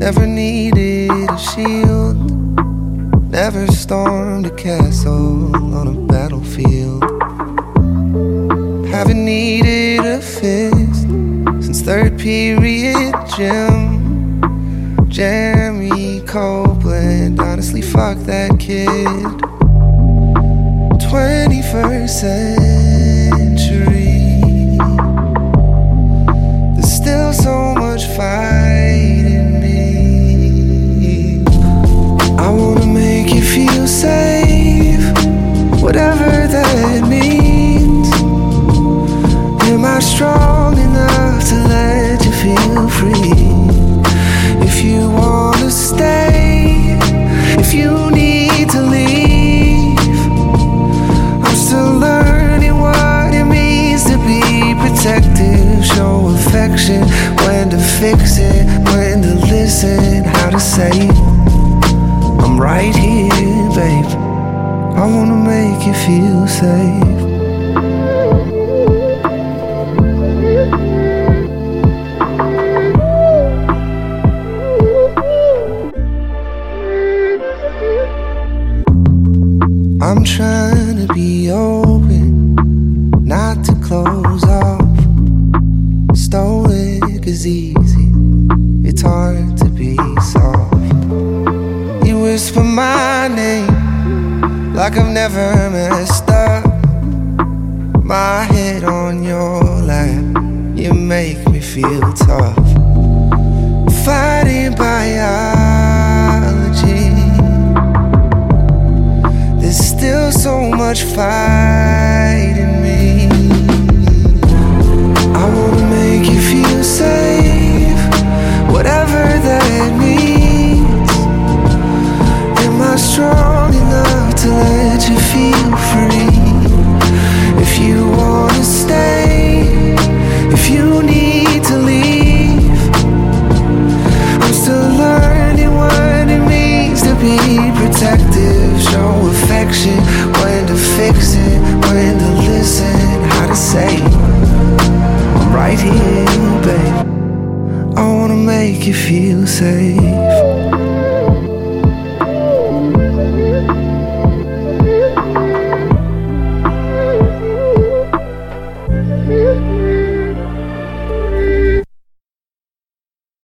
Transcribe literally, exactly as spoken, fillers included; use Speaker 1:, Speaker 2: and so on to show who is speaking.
Speaker 1: Never needed a shield, never stormed a castle on a battlefield. Haven't needed a fist since third period gym. Jeremy Copeland, honestly fuck that kid. twenty-first century, there's still so much fight in me. I wanna make you feel safe, whatever that means. Am I strong enough to let you feel free? If you wanna stay, if you need to leave, I'm still learning what it means to be protective. Show affection, when to fix it, when to listen, how to say it. I'm right here, babe, I wanna make you feel safe. I'm trying to be open, not to close off. Stoic is easy, it's hard to be soft. You whisper my name like I've never messed up. My head on your lap, you make me feel tough. Fighting biology, there's still so much fight in me. I wanna make you feel safe, whatever that means. Am I strong enough to let you feel free? If you wanna stay, if you need to leave, I'm still learning what it means to be protective. Show affection, when to fix it, when to listen, how to say it. I'm right here, babe, I wanna make you feel safe.